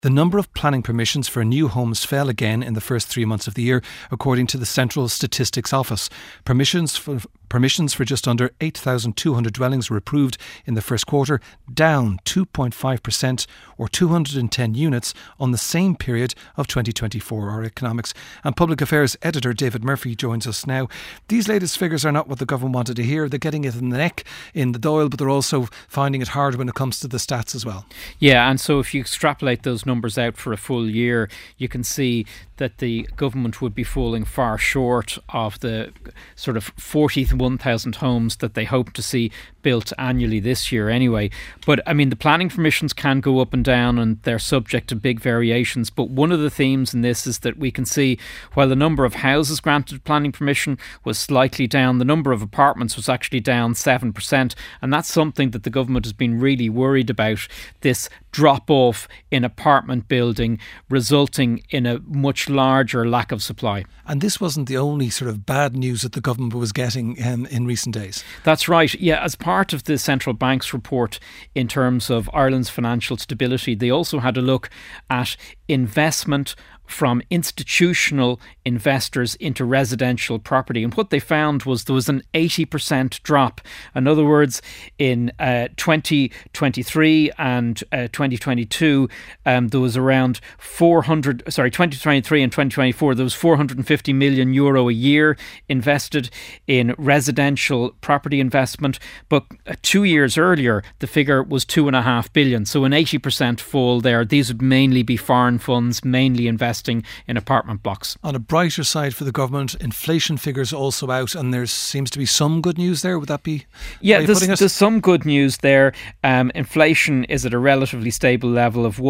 The number of planning permissions for new homes fell again in the first 3 months of the year, according to the Central Statistics Office. Permissions for just under 8,200 dwellings were approved in the first quarter, down 2.5% or 210 units on the same period of 2024. Our economics and public affairs editor David Murphy joins us now. These latest figures are not what the government wanted to hear. They're getting it in the neck, in the Dáil, but they're also finding it hard when it comes to the stats as well. Yeah, and so if you extrapolate those numbers out for a full year, you can see that the government would be falling far short of the sort of 41,000 homes that they hope to see built annually this year anyway. But I mean, the planning permissions can go up and down and they're subject to big variations. But one of the themes in this is that we can see while the number of houses granted planning permission was slightly down, the number of apartments was actually down 7%. And that's something that the government has been really worried about, this drop off in apartment building resulting in a much larger lack of supply. And this wasn't the only sort of bad news that the government was getting in recent days. That's right. Yeah, as part of the central bank's report in terms of Ireland's financial stability, they also had a look at investment from institutional investors into residential property. And what they found was there was an 80% drop. In other words, in 2023 and 2022, there was around 2023 and 2024, there was €450 million a year invested in residential property investment. But 2 years earlier, the figure was €2.5 billion. So an 80% fall there. These would mainly be foreign funds, mainly investing in apartment blocks. On a brighter side for the government, inflation figures also out, and there seems to be some good news there. Would that be? Yeah, there's some good news there. Inflation is at a relatively stable level of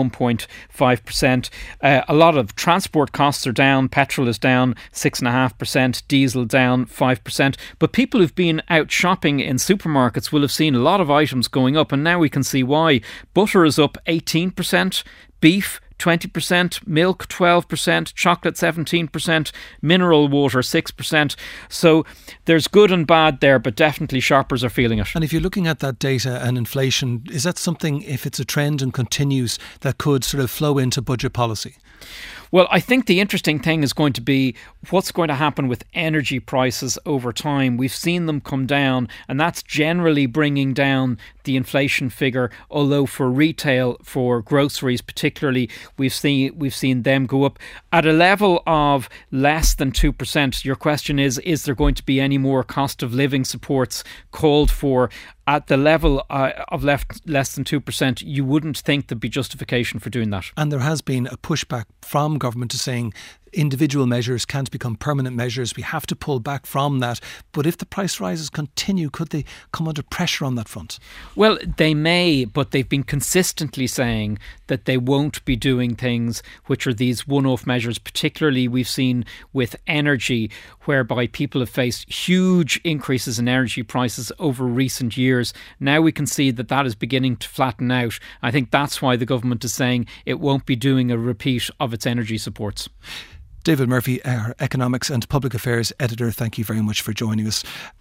1.5%. A lot of transport costs are down. Petrol is down 6.5%, diesel down 5%. But people who've been out shopping in supermarkets will have seen a lot of items going up, and now we can see why. Butter is up 18%, beef 20%, milk 12%, chocolate 17%, mineral water 6%. So there's good and bad there, but definitely shoppers are feeling it. And if you're looking at that data and inflation, is that something, if it's a trend and continues, that could sort of flow into budget policy? Well, I think the interesting thing is going to be what's going to happen with energy prices over time. We've seen them come down, and that's generally bringing down the inflation figure. Although for retail, for groceries particularly, we've seen them go up at a level of less than 2%. Your question is there going to be any more cost of living supports called for? At the level of less than 2%, you wouldn't think there'd be justification for doing that. And there has been a pushback from government to saying individual measures can't become permanent measures. We have to pull back from that. But if the price rises continue, could they come under pressure on that front? Well, they may, but they've been consistently saying that they won't be doing things which are these one-off measures. Particularly we've seen with energy, whereby people have faced huge increases in energy prices over recent years. Now we can see that that is beginning to flatten out. I think that's why the government is saying it won't be doing a repeat of its energy supports. David Murphy, our economics and public affairs editor, thank you very much for joining us.